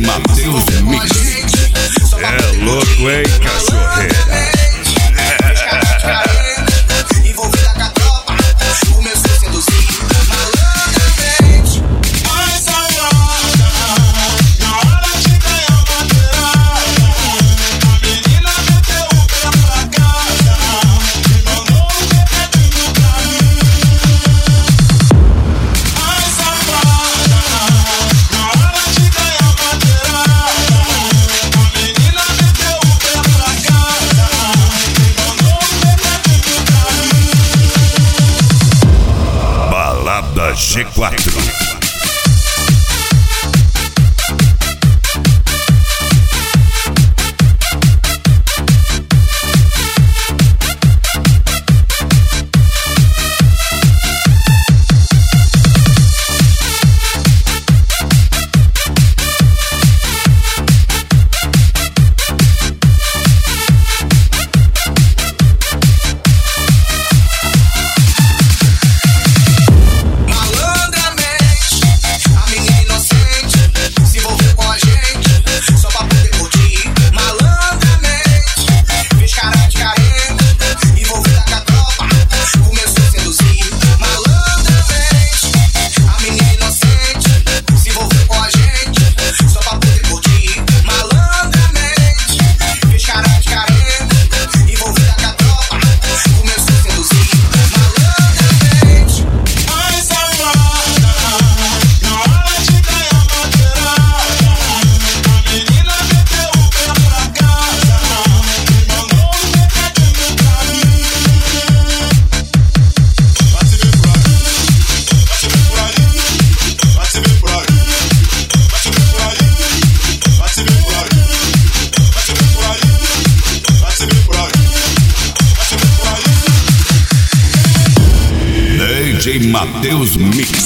Matheus Mix. É louco, hein, cachorreira? Envolvida com a tropa, começou a seduzir malandramente. Mais safada, na hora de ganhar madeirada, a menina meteu o pé pra casa e mandou um recadinho pra mim. Mais safada, na hora de ganhar madeirada, a menina meteu o pé pra casa e mandou um recadinho pra mim. Balada G4. DJ Matheus Mix.